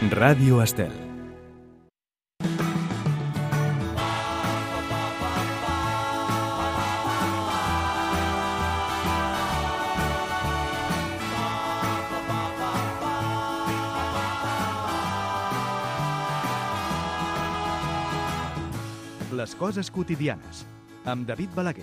Ràdio Estel. Les coses quotidianes, amb David Balaguer.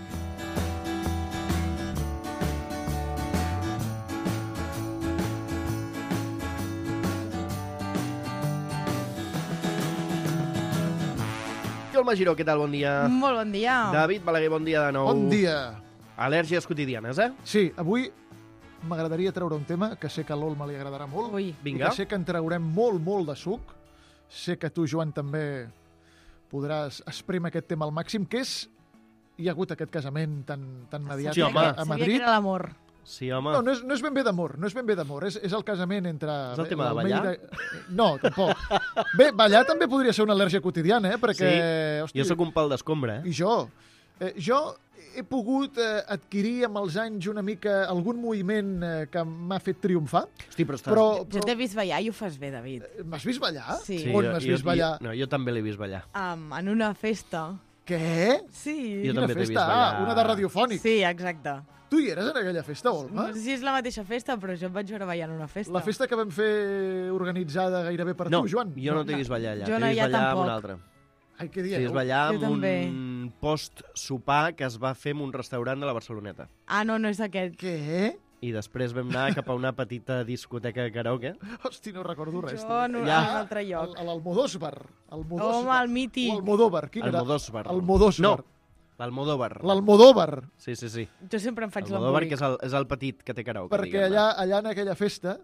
Jolma Giró, què tal? Bon dia. Molt bon dia. David Balaguer, bon dia de nou. Bon dia. Al·lèrgies quotidianes, eh? Sí, avui m'agradaria treure un tema que sé que a l'Olma li agradarà molt. Ui. Vinga. I que sé que en traurem molt de suc. Sé que tu, Joan, també podràs esprémer aquest tema al màxim, que és... Hi ha hagut aquest casament tan mediàtic Sí, home. a Madrid. Sabia que era l'amor. Sí, home. No és ben bé d'amor, és el casament entre... És el tema de ballar? No, tampoc. Bé, ballar també podria ser una al·lèrgia quotidiana, perquè... Sí. Hosti, Jo sóc un pal d'escombra, eh? I jo he pogut adquirir amb els anys una mica algun moviment que m'ha fet triomfar, Hosti, però estàs... Jo t'he vist ballar i ho fas bé, David. M'has vist ballar? Sí. On m'has vist ballar? No, jo també l'he vist ballar. En una festa. Què? Sí. Jo Quina també t'he festa? vist ballar. Una de radiofònic. Sí, exacte. Tu hi eres en aquella festa, Olma? No sé si és la mateixa festa, però jo em vaig veure ballar en una festa. La festa que vam fer organitzada gairebé per No, tu, Joan? jo no t'he vist ballar allà. Jo T'he no, vist ja ballar amb tampoc. un altre. Ai, què T'he dieu? vist ballar Jo amb també. un post-sopar que es va fer en un restaurant de la Barceloneta. Ah, no és aquest. Què? I després vam anar cap a una petita discoteca de karaoke. Hosti, no recordo res. Jo en un Ja. altre lloc. A l'Almodósvar. Home, el mític. O Almodóvar. Quin era? Almodósvar. Almodósvar. No, l'Almodóvar. L'Almodóvar. Sí. Jo sempre em faig Almodóvar, l'embolic. que és el petit que té karaoke. Perquè diguem-ne. allà en aquella festa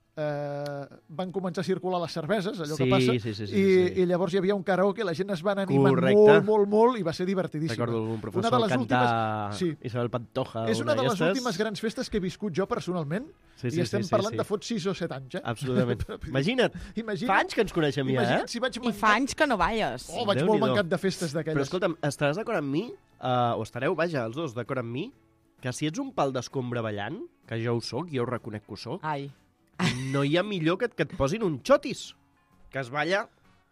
van començar a circular les cerveses, allò que Sí, passa, sí, i llavors hi havia un karaoke, la gent es va anar animant Correcte. molt, i va ser divertidíssim. Recordo algun Una professor de les cantar sí. Isabel Pantoja. És una de les d'aquestes. últimes grans festes que he viscut jo personalment, Sí, i estem parlant de fot 6 o 7 anys, eh? Absolutament. Imagina't, fa anys que ens coneixem ja, Imagina't si vaig I fa anys que no balles. Oh, vaig molt Déu-n'hi-do. mancat de festes Però d'aquelles. escolta'm, estaràs d'acord amb mi, o estareu, vaja, els dos d'acord amb mi, que si ets un pal d'escombra ballant, que jo ho soc, jo ho reconec que ho soc, Ai. no hi ha millor que et posin un xotis, que es balla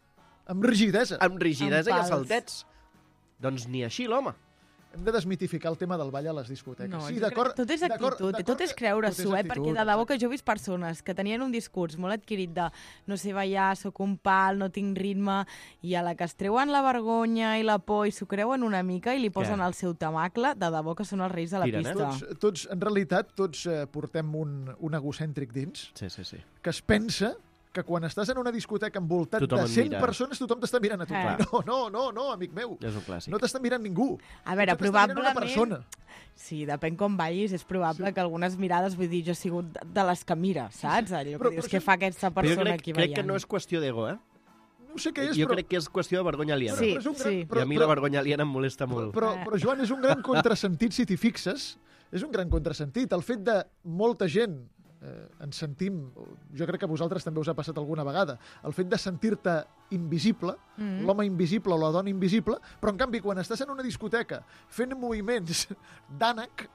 Amb rigidesa. amb rigidesa i Amb a pals. saltets. Doncs ni així, l'home. Hem de desmitificar el tema del ball a les discoteques. No, sí, jo d'acord. crec- tot és actitud, tot és creure-s'ho, perquè de debò que jo he vist persones que tenien un discurs molt adquirit de no sé ballar, sóc un pal, no tinc ritme, i a la que es treuen la vergonya i la por i s'ho creuen una mica i li posen Què? el seu tamacle, de debò que són els reis de la Tiren, pista. Tots, en realitat, tots portem un egocèntric dins, Sí. que es pensa que quan estàs en una discoteca envoltat Tothom de et 100 mira. persones, tothom t'està mirant a tu. Clar. No, amic meu. És un clàssic. No t'està mirant ningú. A veure, T'està mirant una probablement... persona. Sí, depèn com ballis, és probable que algunes mirades, vull dir, jo he sigut de les que mira, saps? Allò Però que dius, això- què fa aquesta Però jo persona aquí crec ballant? que no és qüestió d'ego, eh? No sé què és, Jo però... crec que és qüestió de vergonya aliena. Sí, però és un gran, sí. I a mi la vergonya aliena em molesta molt. Però, Joan, és un gran contrasentit, si t'hi fixes. És un gran contrasentit. El fet de molta gent ens sentim, jo crec que a vosaltres també us ha passat alguna vegada, el fet de sentir-te invisible, l'home invisible o la dona invisible, però en canvi quan estàs en una discoteca fent moviments d'ànec,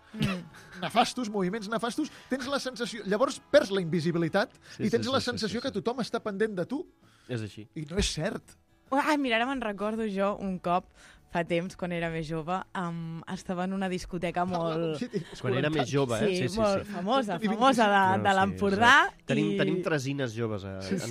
moviments nefastos, tens la sensació... Llavors perds la invisibilitat i tens la sensació que tothom està pendent de tu. És així. I no és cert. Ai, mira, ara me'n recordo jo un cop, fa temps, quan era més jove, estava en una discoteca molt... Quan era més jove, eh? Sí, molt famosa Tenim de l'Empordà. Tenim tresines joves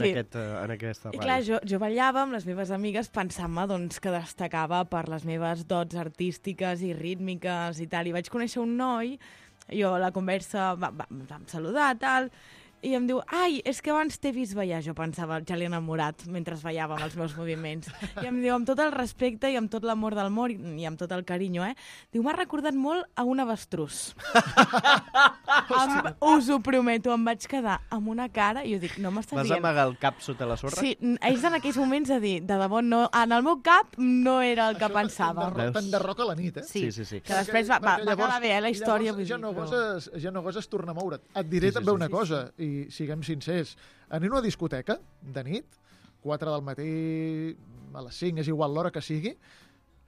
en aquesta I ràdio. clar, jo ballava amb les meves amigues pensant-me doncs, que destacava per les meves dots artístiques i rítmiques i tal. I vaig conèixer un noi, jo la conversa vam saludar, tal, i em diu, ai, és que abans t'he vist ballar. Jo pensava, ja l'he enamorat mentre ballava amb els meus moviments. I em diu, amb tot el respecte i amb tot l'amor del món i amb tot el carinyo, diu, m'ha recordat molt a un avestrús. Us ho prometo, em vaig quedar amb una cara i jo dic, no m'estàs Vas dient... amagar el cap sota la sorra? Sí, és en aquells moments de dir, de debò, no, en el meu cap no era el que pensava. T'enderroca la nit, eh? Sí, Sí. que després va quedar bé, la història. Llavors ja no goses tornar a moure't. Et diré també una cosa, i siguem sincers. En una discoteca, de nit, 4 del matí, a les 5, és igual l'hora que sigui,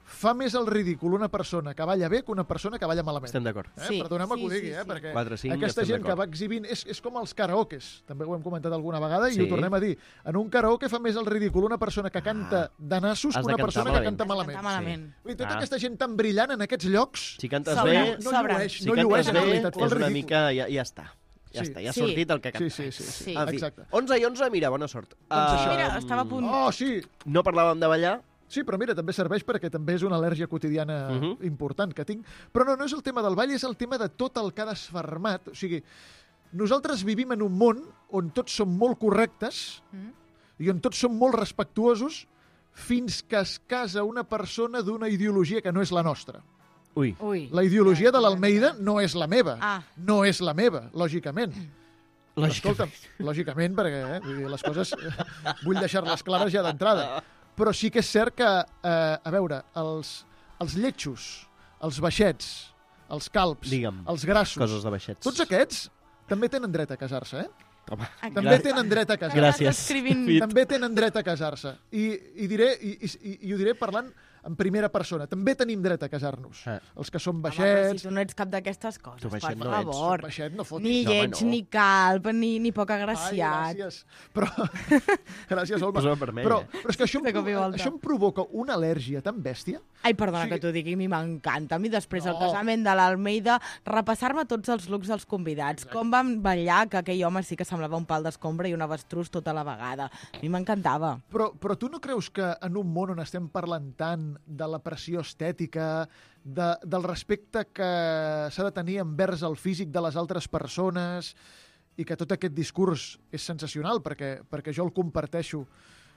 fa més el ridícul una persona que balla bé que una persona que balla malament. Estem d'acord. Sí, Perdoneu-me que ho sí, digui, sí, sí. perquè 4-5, aquesta estem gent que d'acord. va exhibint... És com els karaokes, també ho hem comentat alguna vegada, i Sí. ho tornem a dir. En un karaoke fa més el ridícul una persona que canta de nassos Has que de una cantar persona malament. que canta malament. Canta malament. Vull dir, tota Ah. aquesta gent tan brillant en aquests llocs Si cantes Sobra. bé, no Sobra. llueix, si no cantes llueix en bé, realitat. Fa el és una ridícul. mica... Ja està. Ja Sí. està, ja ha Sí. sortit el que Sí, canta. sí, sí. Sí. En fi, Exacte. 11 i 11, mira, bona sort. Doncs això. Mira, estava a punt. Oh, sí! No parlàvem de ballar. Sí, però mira, també serveix perquè també és una al·lèrgia quotidiana important que tinc. Però no és el tema del ball, és el tema de tot el que ha desfermat. O sigui, nosaltres vivim en un món on tots som molt correctes i on tots som molt respectuosos fins que es casa una persona d'una ideologia que no és la nostra. Ui. Ui. La ideologia de l'Almeida no és la meva. Ah. No és la meva, lògicament. Però, Lògicament. escolta, lògicament, perquè vull dir, les coses vull deixar-les clares ja d'entrada. Però sí que és cert que, a veure, els lletjos, els baixets, els calbs, Digue'm, els grassos, Coses de baixets. tots aquests també tenen dret a casar-se, eh? Home, També tenen dret a casar-se. Gràcies. Escrivint. Fit. També tenen dret a casar-se. I ho diré parlant en primera persona. També tenim dret a casar-nos. Els que som Home, però baixets... si tu no ets cap d'aquestes coses, Tu per baixet no favor. Baixet, no fotis. Ni No, home, lleig, no. ni calb, ni poc Ai, agraciat. gràcies. Però... gràcies, Olma. Posa'm vermell, Però és que això De cop i volta. això em provoca una al·lèrgia tan bèstia. Ai, perdona O sigui- que t'ho digui, a mi m'encanta. A mi després del No. casament de l'Almeida, repassar-me tots els looks dels convidats. Com van ballar, que aquell home sí que semblava un pal d'escombra i un avestruz tota la vegada. A mi m'encantava. Però tu no creus que en un món on estem parlant tant de la pressió estètica, del respecte que s'ha de tenir envers el físic de les altres persones i que tot aquest discurs és sensacional perquè jo el comparteixo,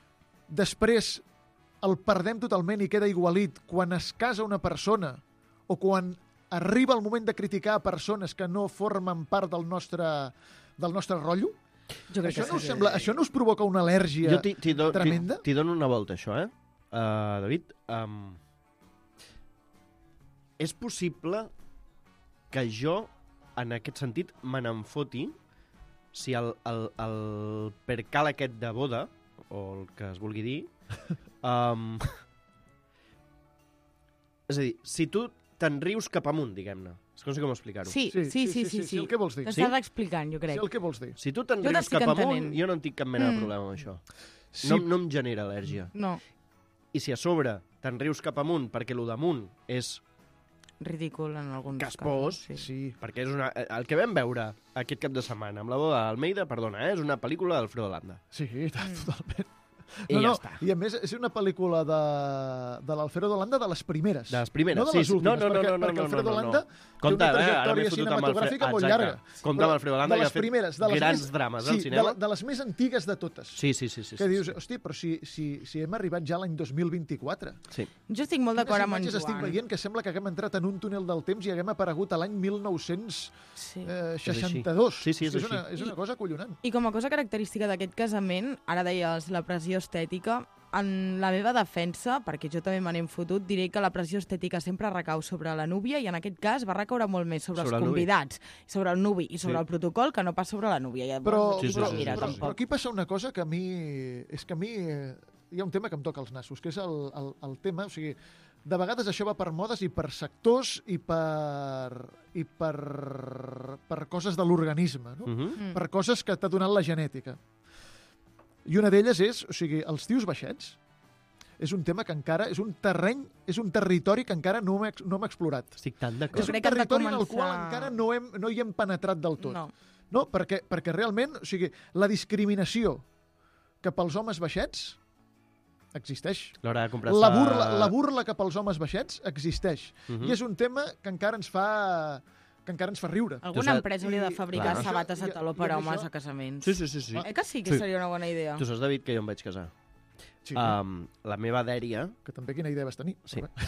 després el perdem totalment i queda igualit quan es casa una persona o quan arriba el moment de criticar a persones que no formen part del nostre rotllo? Jo crec Això que no us sí. sembla, això no us provoca una al·lèrgia Jo tremenda? t'hi dono una volta, això, David, és possible que jo, en aquest sentit, me n'enfoti si el percal aquest de boda, o el que es vulgui dir, és a dir, si tu te'n rius cap amunt, diguem-ne, és que no sé com explicar-ho. Sí, sí. El que vols dir. T'estàs explicant, jo crec. Sí, el que vols dir. Si tu te'n Jo rius t'estic cap amunt, entenent. jo no en tinc cap mena de problema amb això. Sí, No em genera al·lèrgia. No, I si a sobre te'n rius cap amunt perquè el damunt és ridícul en alguns caspós, casos. sí. perquè és el que vam veure aquest cap de setmana amb la boda d'Almeida, perdona, és una pel·lícula d'Alfredo Landa. Sí, totalment. I ja està. I a més és una pel·lícula de l'Alfredo Landa de les primeres. De les primeres, no de sí, les sí. últimes, No, perquè Alfredo Landa Compte, té una ara trajectòria m'he fotut amb cinematogràfica molt Exacte. llarga. Compte amb Alfredo Landa, de que les ha fet primeres, de les grans més, drames sí, al cinema. de les més antigues de totes. Sí. Que dius, hosti, però si hem arribat ja a l'any 2024. Sí. Jo estic molt d'acord amb en imatges estic Joan. veient que sembla que haguem entrat en un túnel del temps i haguem aparegut a l'any 1962. Sí. Sí, és així. És una cosa acollonant. I com a cosa característica d'aquest casament, ara deies la pressió estètica, en la meva defensa, perquè jo també me n'he fotut, diré que la pressió estètica sempre recau sobre la núvia i en aquest cas va recaure molt més sobre Sobre els el nuvi. convidats, sobre el nuvi i sobre Sí. el protocol que no pas sobre la núvia. Ja, Però, Sí, sí, però, sí, mira, sí, però, sí. però tampoc. aquí passa una cosa que a mi... És que a mi hi ha un tema que em toca els nassos, que és el tema... O sigui, de vegades això va per modes i per sectors i per coses de l'organisme, no? Mhm. Per coses que t'ha donat la genètica. I una d'elles és, o sigui, els tios baixets és un tema que encara, és un territori que encara no hem explorat. Estic tan Jo d'acord. És un crec que hem de territori en el començar- qual encara no hi hem penetrat del tot. No. No, perquè realment, o sigui, la discriminació cap als homes baixets existeix. L'hora de comprar-se... La burla cap als homes baixets existeix. Mhm. I és un tema que encara ens fa riure. Alguna saps- empresa hauria de fabricar Clar. sabates de I- taló i per a amb homes això- a casaments. Sí. Que sí que Sí. seria una bona idea. Tu saps, David, que jo em vaig casar. Sí, La meva dèria... que també quina idea vas tenir. Sí. Però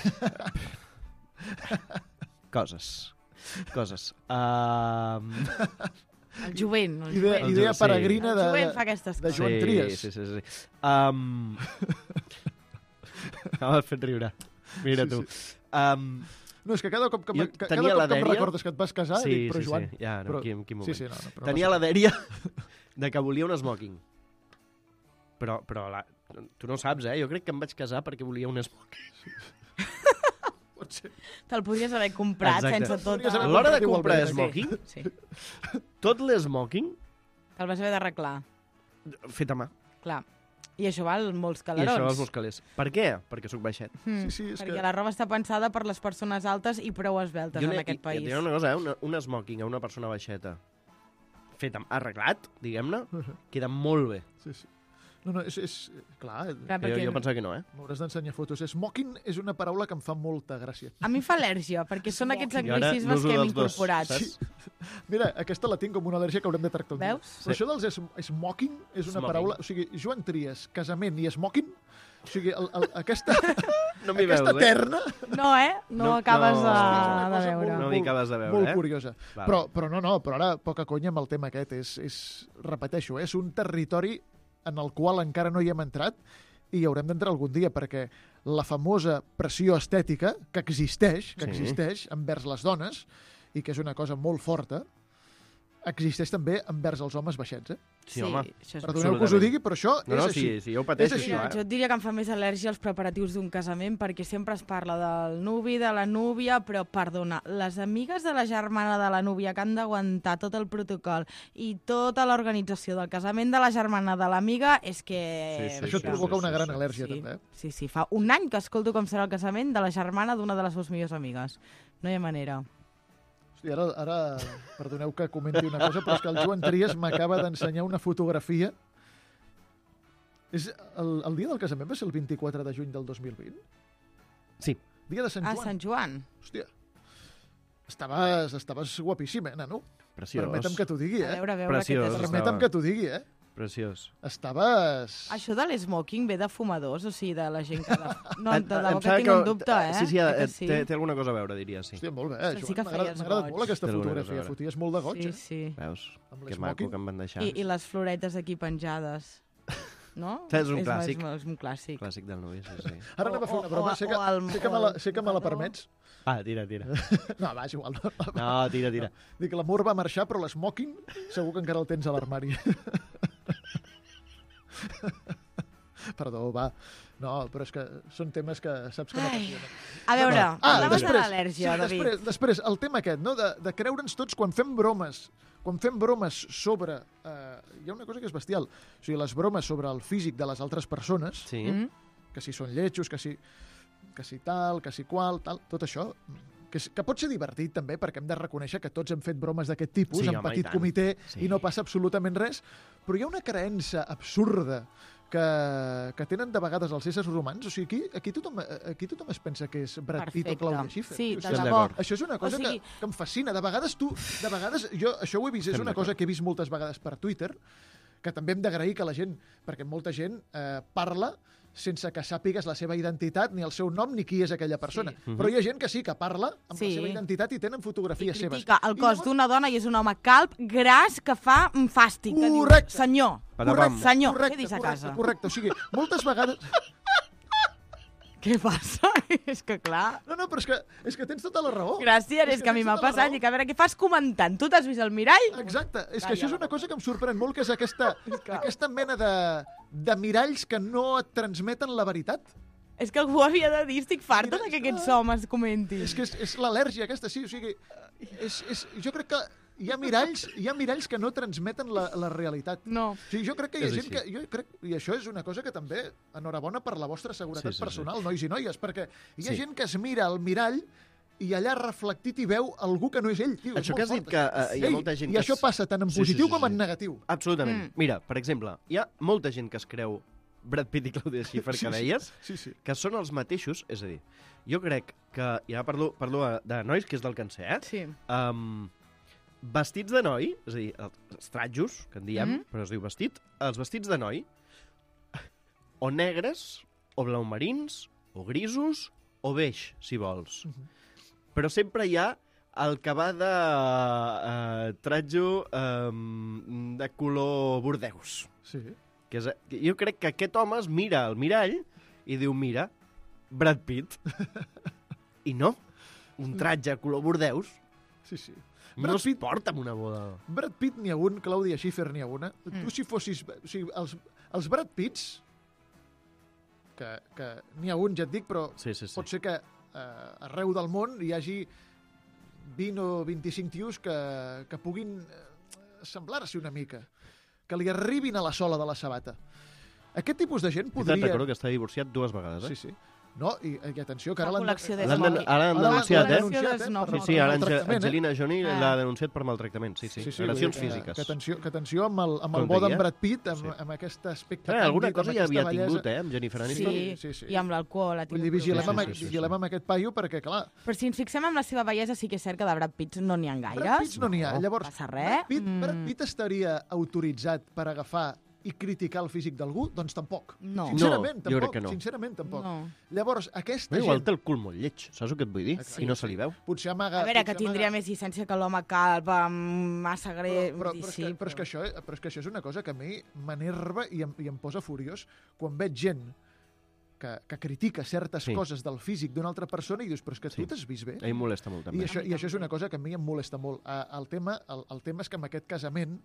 Coses. El jovent. El Idea, jovent. idea Sí. peregrina El de... jovent fa aquestes de coses. Joan Trias. Sí. M'ha fet riure. Mira Sí, tu. No, és que cada cop que Jo cada tenia cop la que em dèria- recordes que et vas casar, dic, però Joan... Ja, no, però... quin moment. Sí, no, però Tenia la dèria de que volia un smoking. Però tu no saps, Jo crec que em vaig casar perquè volia un smoking. pot ser. Te'l podries haver comprat Exacte. sense tot... Podries A haver l'hora de comprat comprar igualment. smoking, Sí, tot l'esmoking te'l vas haver d'arreglar, fet a mà. clar. I això val molts I calarons. això els meus calés. Per què? Perquè sóc baixet. Mm, Sí, és perquè que- la roba està pensada per les persones altes i prou esbeltes en aquest país. I una cosa, un smoking a una persona baixeta fet arreglat, diguem-ne, queda molt bé. Sí, sí. No, és clar, Clar, perquè Jo pensava que no, m'hauràs d'ensenyar fotos. Smoking és una paraula que em fa molta gràcia. a mi fa al·lèrgia, perquè són aquests I ara anglicismes n'uso que hem dels dos, incorporat. saps? Mira, aquesta la tinc com una al·lèrgia que haurem de tractar un dia. Veus? Però això dels smoking és una Smoking. paraula... O sigui, Joan Trias, casament i smoking, o sigui, aquesta, No m'hi aquesta veus, eh? terna No, No acabes no. de cosa veure. No m'hi acabes de veure, molt eh? curiosa. Val. Però però ara poca conya amb el tema aquest. Repeteixo, és un territori en el qual encara no hi hem entrat i hi haurem d'entrar algun dia, perquè la famosa pressió estètica que existeix Sí. envers les dones, i que és una cosa molt forta, existeix també envers els homes baixets. Sí, home. això és Perdoneu que us ho digui, però això No, és no, així. sí, jo ho pateixo, És així. Mira, això, jo et diria que em fa més al·lèrgia els preparatius d'un casament perquè sempre es parla del nuvi, de la núvia, però, perdona, les amigues de la germana de la núvia que han d'aguantar tot el protocol i tota l'organització del casament de la germana de l'amiga és que... Sí, Això et sí, provoca sí, una sí, gran sí. al·lèrgia, Sí, també. sí, fa un any que escolto com serà el casament de la germana d'una de les seves millors amigues. No hi ha manera. Hosti, ara, perdoneu que comenti una cosa, però és que el Joan Trias m'acaba d'ensenyar una fotografia. El dia del casament va ser el 24 de juny del 2020? Sí. Dia de Sant Joan. Sant Joan. Hòstia, estaves guapíssim, nano? Preciós. Permetem que t'ho digui, A eh? veure Preciós. què t'has... Permetem que t'ho digui, eh? Preciós. Estaves... Això de l'esmoking ve de fumadors, o sigui, de la gent que... No, Em de debò que sembla tinc un dubte, eh? Sí, sí, Que sí? té alguna cosa a veure, diria, sí. Hòstia, molt bé, Ostres, sí que Joan. feies M'ha agradat goig. molt aquesta Té alguna cosa a fotografia. veure. Foties molt de goig, Sí, eh? sí. Veus? Amb Que l'esmoking. maco que em van deixar. I les floretes aquí penjades. No? És un clàssic. És un clàssic. Clàssic del nuvi, sí, sí. Ara anem a fer una broma. Sé que me la permets. Ah, tira, tira. No, va, és igual. No. No, tira, tira. Dic, l'amor va marxar, però l'esmoking segur que encara el tens a l'armari. Perdó, va. No, però és que són temes que saps que m'apassionen. A veure, parlaves de després, l'al·lèrgia, David. després, el tema aquest, no? de creure'ns tots quan fem bromes sobre... hi ha una cosa que és bestial. O sigui, les bromes sobre el físic de les altres persones, Sí. que si són lletjos, que si tal, que si qual, tal, tot això, que pot ser divertit també, perquè hem de reconèixer que tots hem fet bromes d'aquest tipus, Sí, en home, i petit tant. comitè, Sí. i no passa absolutament res, però hi ha una creença absurda que tenen de vegades els éssers humans. O sigui, aquí tothom es pensa que és Brad Pitt o Claudia Schiffer. Sí, O de sigui, Estem debò. d'acord. això és una cosa O sigui- que em fascina. De vegades jo això ho he vist, és Estem una d'acord. cosa que he vist moltes vegades per Twitter, que també hem d'agrair que la gent, perquè molta gent parla sense que sàpigues la seva identitat, ni el seu nom, ni qui és aquella persona. Sí. Però hi ha gent que sí, que parla amb Sí. la seva identitat i tenen I fotografies seves. critica el I cos llavors- d'una dona i és un home calb, gras, que fa un fàstic. Que diu, Correcte. senyor, Patapam. senyor, Correcte, quedis a casa. correcte. O sigui, moltes vegades... Què passa? És que clar... No, però és que tens tota la raó. Gràcies, és que a mi tens m'ha tota la passat. raó. I que a veure, què fas comentant? Tu t'has vist al mirall? Exacte, és que Calla això és la una boca. cosa que em sorprèn molt, que és aquesta mena de miralls que no et transmeten la veritat. És que algú havia de dir, estic farta Mira, de que aquests homes comentin. És que és l'al·lèrgia aquesta, sí, o sigui, jo crec que hi ha miralls que no transmeten la realitat. No. O sigui, jo crec que hi ha És gent així. i això és una cosa que també, enhorabona per la vostra seguretat Sí, sí, personal, nois i noies, perquè hi ha Sí. gent que es mira al mirall i allà reflectit hi veu algú que no és ell. Tio, és Això que molt has dit fort, que això. hi ha molta gent I que això passa tant en positiu com en sí. negatiu. Absolutament. Mira, per exemple, hi ha molta gent que es creu Brad Pitt i Claudia Schiffer, que deies, Sí. que són els mateixos, és a dir, jo crec que, ja parlo de nois, que és del que en sé, Sí. Vestits de noi, és a dir, els tratjos, que en diem, però es diu vestit, els vestits de noi, o negres, o blaumarins, o grisos, o beix, si vols. Però sempre hi ha el que va de tratjo de color bordeus. Sí. Que és, jo crec que aquest home es mira al mirall i diu, mira, Brad Pitt. I no, un tratge color bordeus Sí. no es porta en una boda. Brad Pitt n'hi ha un, Claudia Schiffer n'hi ha una. Tu si fossis... O sigui, els Brad Pitts, que n'hi ha un, ja et dic, però Sí. pot ser que arreu del món hi hagi 20 o 25 tios que puguin semblar-se una mica, que li arribin a la sola de la sabata. Aquest tipus de gent podria... Recordo que està divorciat 2 vegades, Sí, sí. No, i atenció, que ara La col·lecció de Ara Smoking. l'han denunciat, La col·lecció de Smoking. Sí, ara maltractament, Angelina Jolie l'ha denunciat per maltractament. Sí, agressions vull dir físiques. Que atenció amb el Com bo d'en deia. Brad Pitt, Sí. amb aquest aspecte Alguna càndid, cosa amb ja aquesta havia tingut, bellesa. amb Jennifer Aniston. Sí, i amb l'alcohol ha Vull tingut dir, problemes. vigilem amb aquest paio perquè, clar, Però si ens fixem en la seva bellesa, sí que és cert que de Brad Pitt no n'hi ha Brad gaires. Pitt no n'hi ha. No. Llavors, Passa res. Brad Pitt estaria autoritzat per agafar i criticar el físic d'algú? Doncs tampoc. No. Sincerament, No, jo tampoc. crec que no. Sincerament, tampoc. No. Llavors, aquesta Igual gent... té el cul molt lleig, saps el que et vull dir? Sí, I no se li veu. Potser amaga... A veure, que potser tindria amaga- més llicència que l'home calb, amb massa greu... Però és que això és una cosa que a mi m'enerva i em posa furiós quan veig gent que critica certes Sí. coses del físic d'una altra persona i dius, però és que Sí. tu t'has vist bé? A mi em molesta molt, I també. això és una cosa que a mi em molesta molt. El tema és que amb aquest casament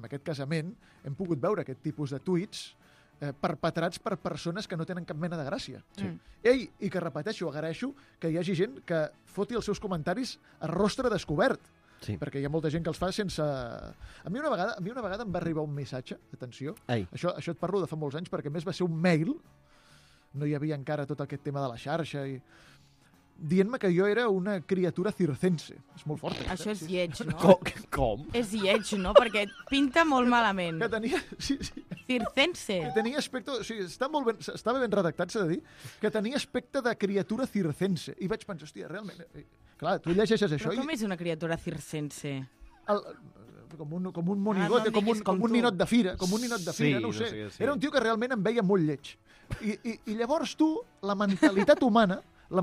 hem pogut veure aquest tipus de tuits perpetrats per persones que no tenen cap mena de gràcia. Sí. Ei, i que repeteixo, agraeixo que hi hagi gent que foti els seus comentaris a rostre descobert, Sí. perquè hi ha molta gent que els fa sense... A mi una vegada em va arribar un missatge, atenció, Ai, això et parlo de fa molts anys, perquè a més va ser un mail, no hi havia encara tot aquest tema de la xarxa, i dient-me que jo era una criatura circense. És molt fort. Això és lleig, no? Com? És lleig, no? Perquè et pinta molt malament. Que tenia... Sí, Circense. que tenia aspecte... O sigui, estava ben redactat, s'ha de dir, que tenia aspecte de criatura circense. I vaig pensar, hòstia, realment... Clar, tu llegeixes això Però com i... és una criatura circense? Com un monigote, no em diguis com un tu. ninot de fira, com un ninot de fira, Sí, no ho no sé. sé, sí. Era un tio que realment em veia molt lleig. I llavors tu, la mentalitat humana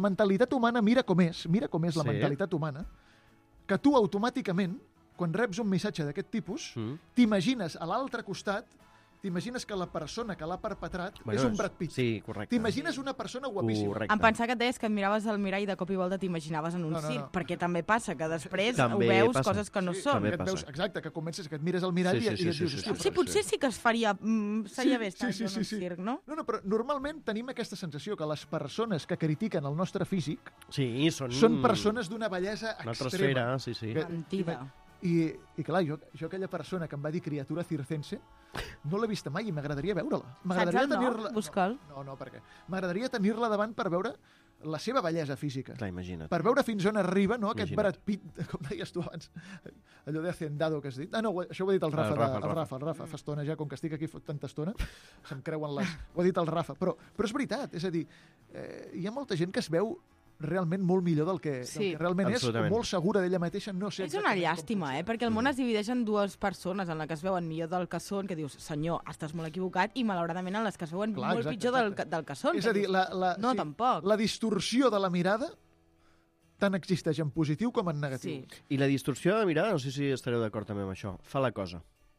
mira com és la Sí. mentalitat humana, que tu automàticament, quan reps un missatge d'aquest tipus, Mm. t'imagines a l'altre costat, t'imagines que la persona que l'ha perpetrat és un Brad Pitt. Sí, correcte. T'imagines una persona guapíssima. Correcte. Em pensava que et deies que et miraves al mirall i de cop i volta t'imaginaves en un No, no, circ, no. perquè també passa que després També ho veus passa. coses que no Sí, són. també que et veus, passa. exacte, que comences, que et mires al mirall Sí, i sí, et dius, sí, hòstia, sí, Sí, potser sí que es faria... seria bé estar sí, jo en un sí. circ, no? No, però normalment tenim aquesta sensació que les persones que critiquen el nostre físic Sí, són... són persones d'una bellesa Una altra extrema. esfera, sí, sí. Que- Mentida. I clar, jo aquella persona que em va dir criatura circense no l'he vista mai i m'agradaria veure-la. Saps el nom? Busca'l. No, perquè m'agradaria tenir-la davant per veure la seva bellesa física. Clar, imagina't. Per veure fins on arriba, no? Aquest Imagina't. Brad Pitt, com deies tu abans, allò de hacendado que has dit. Ah, no, això ho ha dit el Rafa. El Rafa, fa estona ja, com que estic aquí tanta estona, se'm creuen les... Ho ha dit el Rafa. Però és veritat, és a dir, hi ha molta gent que es veu realment molt millor del que realment és, o absolutament. molt segura d'ella mateixa, no sé És una exactament com llàstima, funciona. perquè el món es divideix en dues persones, en la que es veuen millor del que són, que dius, senyor, estàs molt equivocat, i malauradament en les que es veuen Clar, molt exacte, pitjor exacte. del que són. És que a dir, dius, no, tampoc. la distorsió de la mirada tant existeix en positiu com en negatiu. Sí. I la distorsió de mirada, no sé si estareu d'acord també amb això, fa la cosa.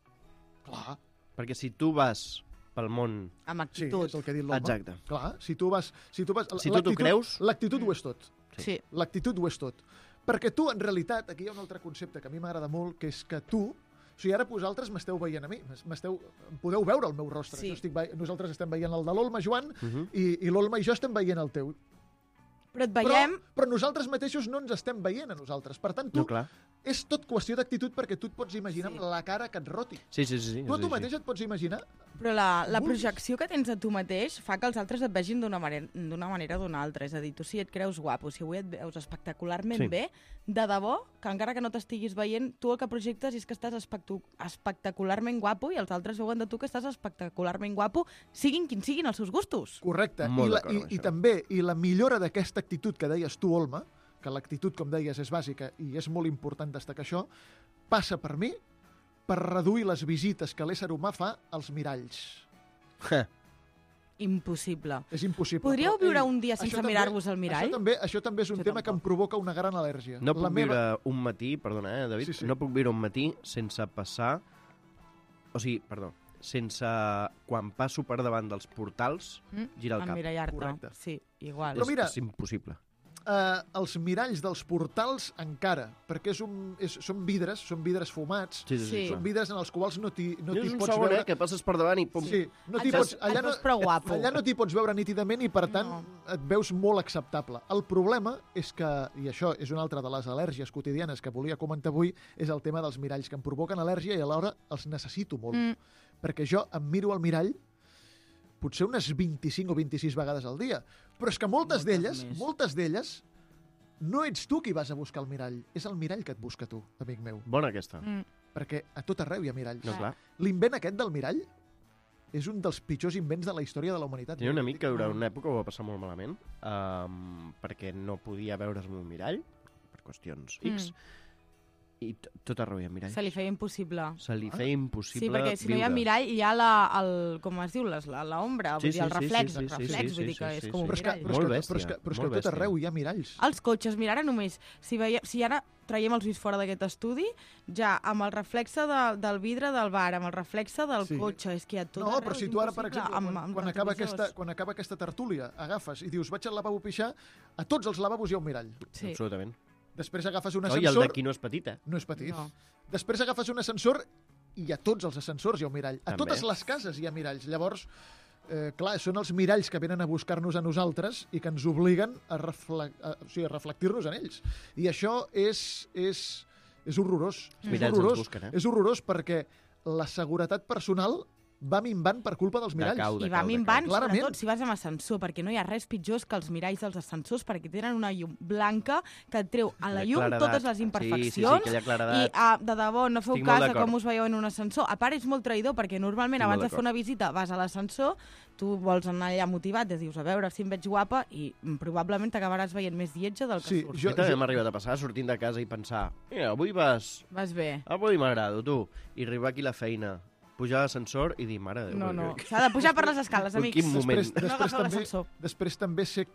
Clar, Perquè si tu vas pel món... Amb sí, actitud. és el que ha dit l'home. Exacte. Clar, si tu vas... Si tu Si tu t'ho creus... L'actitud ho és tot. Sí. L'actitud ho és tot. Perquè tu, en realitat, aquí hi ha un altre concepte que a mi m'agrada molt, que és que tu, o sigui, ara vosaltres m'esteu veient a mi, podeu veure el meu rostre. Sí. Nosaltres estem veient el de l'Olma, Joan, Mhm. i l'Olma i jo estem veient el teu. Però et veiem... Però nosaltres mateixos no ens estem veient a nosaltres. Per tant, tu, No, clar. és tot qüestió d'actitud perquè tu et pots imaginar amb la cara que et roti. Sí. Tu a és tu així. mateix et pots imaginar? Però la Vulguis. projecció que tens de tu mateix fa que els altres et vegin d'una manera o d'una altra. És a dir, tu si et creus guapo, si avui et veus espectacularment Sí. bé, de debò, que encara que no t'estiguis veient, tu el que projectes és que estàs espectacularment guapo i els altres veuen de tu que estàs espectacularment guapo, siguin quins siguin els seus gustos. Correcte. Molt I, d'acord amb i això. també, i la millora d'aquesta actitud que deies tu, Olma, que l'actitud, com deies, és bàsica i és molt important destacar això, passa per mi per reduir les visites que l'ésser humà fa als miralls. Impossible. És impossible. Podríeu però, viure ei, un dia això sense també- mirar-vos al mirall? Això també és un Jo tema que em tampoc. provoca una gran al·lèrgia. No puc La viure un matí, perdona, David, Sí, sí. no puc viure un matí sense passar... O sigui, perdó, sense... Quan passo per davant dels portals, girar el cap. Emmirallar-te. Correcte. Sí, igual. Però mira, És impossible. els miralls dels portals encara, perquè són vidres fumats, Sí. són vidres en els quals no t'hi És un pots segon, veure... que passes per davant i pum. Sí, no t'hi Et pots... veus prou guapo. Allà no t'hi pots veure nítidament i, per tant, et veus molt acceptable. El problema és que, i això és una altra de les al·lèrgies quotidianes que volia comentar avui, és el tema dels miralls, que em provoquen al·lèrgia i alhora els necessito molt. Perquè jo em miro al mirall potser unes 25 o 26 vegades al dia. Però és que moltes d'elles, no ets tu qui vas a buscar el mirall, és el mirall que et busca tu, amic meu. Bona aquesta. Perquè a tot arreu hi ha miralls. No, clar. L'invent aquest del mirall és un dels pitjors invents de la història de la humanitat. Tenia un amic que durant una època ho va passar molt malament, perquè no podia veure's en un mirall, per qüestions X, i tot arreu hi ha miralls. Se li feia impossible. Se li feia impossible Sí, perquè si no hi ha viure. mirall, hi ha com es diu, l'ombra, vull dir, el reflex, vull dir que és com un mirall. Molt bèstia, Però és que molt a tot bèstia. arreu hi ha miralls. Els cotxes, mira, ara només, si ara traiem els ulls fora d'aquest estudi, ja amb el reflexe del vidre del bar, amb el reflexe del cotxe, és que hi ha tot No, arreu, però si és tu ara, per impossible, exemple, amb quan acaba aquesta tertúlia, agafes i dius, vaig al lavabo a pixar, a tots els lavabos hi ha un mirall. Sí. Absolutament. Després agafes un I el ascensor... d'aquí no és petit, eh? No és petit. No. Després agafes un ascensor i a tots els ascensors hi ha un mirall. A També. totes les cases hi ha miralls. Llavors, clar, són els miralls que venen a buscar-nos a nosaltres i que ens obliguen a reflectir-nos en ells. I això és horrorós. Els miralls ens busquen, eh? És horrorós perquè la seguretat personal va minvant per culpa dels miralls. I va minvant, Clarament. sobretot si vas amb ascensor, perquè no hi ha res pitjor que els miralls dels ascensors, perquè tenen una llum blanca que et treu a la llum claredat. totes les imperfeccions. aquella claredat. I de debò, no feu Estic molt cas de d'acord. com us veieu en un ascensor. A part, és molt traïdor, perquè normalment Estic molt abans de fer d'acord. una visita vas a l'ascensor, tu vols anar allà motivat, et dius, a veure si em veig guapa, i probablement t'acabaràs veient més lletja del que Sí, surts. Jo també m'ha arribat a passar, sortint de casa i pensar, mira, avui Vas bé. avui m'agrado, tu. I arribar aquí a la feina, pujar a l'ascensor i dir, mare de Déu. No. S'ha de pujar per les escales, En amics. quin moment? No agafeu l'ascensor. Després també sé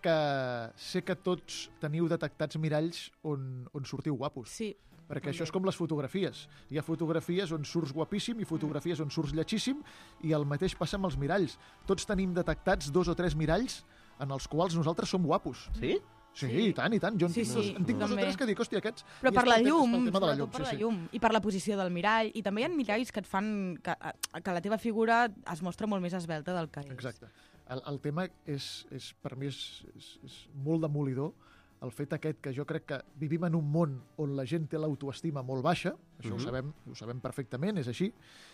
que tots teniu detectats miralls on sortiu guapos. Sí. Perquè això és com les fotografies. Hi ha fotografies on surts guapíssim i fotografies on surts lletxíssim, i el mateix passa amb els miralls. Tots tenim detectats 2 o 3 miralls en els quals nosaltres som guapos. Sí? Sí, i tant, i tant. Jo en Sí, tinc 2 o també. 3 que dic, hòstia, aquests... Però I per és la pel llum, tema de la sobretot per la sí. llum, i per la posició del mirall, i també hi ha miralls que et fan que la teva figura es mostra molt més esvelta del que és. Exacte. El tema per mi és molt demolidor, el fet aquest que jo crec que vivim en un món on la gent té l'autoestima molt baixa, això ho sabem perfectament, és així,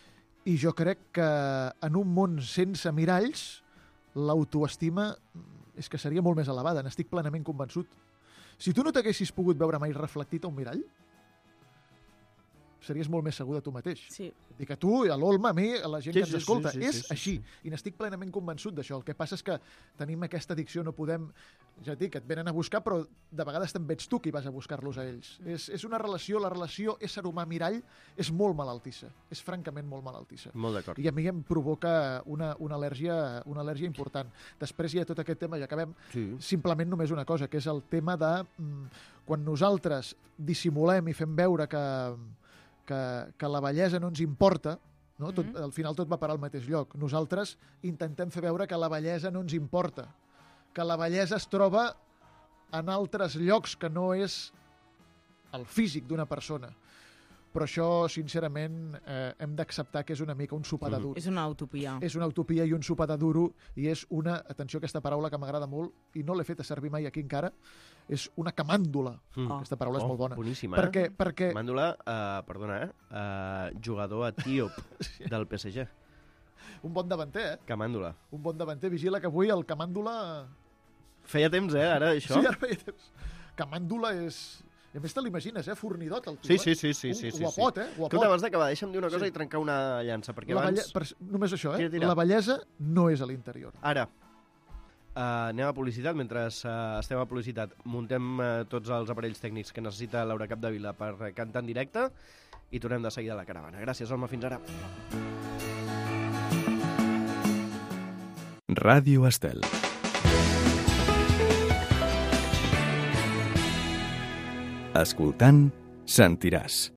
i jo crec que en un món sense miralls l'autoestima és que seria molt més elevada, n'estic plenament convençut. Si tu no t'haguessis pogut veure mai reflectit a un mirall, series molt més segur de tu mateix. Sí. Dic a tu, a l'Olma, a mi, a la gent que ens escolta. sí, és així. I n'estic plenament convençut d'això. El que passa és que tenim aquesta addicció, no podem... Ja et dic, et venen a buscar, però de vegades també ets tu qui vas a buscar-los a ells. És una relació, la relació ésser humà-mirall és molt malaltissa. És francament molt malaltissa. Molt d'acord. I a mi em provoca una al·lèrgia important. Després hi ha tot aquest tema, ja acabem, simplement només una cosa, que és el tema de quan nosaltres dissimulem i fem veure que la bellesa no ens importa, no? Al final tot va parar al mateix lloc. Nosaltres intentem fer veure que la bellesa no ens importa, que la bellesa es troba en altres llocs que no és el físic d'una persona. Però això, sincerament, hem d'acceptar que és una mica un sopar de duro. És una utopia. És una utopia i un sopar de duro, i és una, atenció a aquesta paraula que m'agrada molt, i no l'he fet a servir mai aquí encara, és una camàndula. Aquesta paraula és molt bona. Boníssima, perquè... Camàndula, perdona, jugador etíop del PSG. Un bon davanter, Camàndula. Un bon davanter. Vigila que avui el camàndula... Feia temps, ara, això? Sí, ara feia temps. Camàndula és... I a més te l'imagines, fornidot, el tio. Sí. Guapot, Guapot. Escolta, abans d'acabar, deixa'm dir una cosa i trencar una llança, perquè abans... Només això, Tira. La bellesa no és a l'interior. Ara, anem a publicitat. Mentre estem a publicitat, muntem tots els aparells tècnics que necessita Laura Capdevila per cantar en directe i tornem de seguida a la caravana. Gràcies, Olma, fins ara. Ràdio Estel. Escoltant, sentiràs.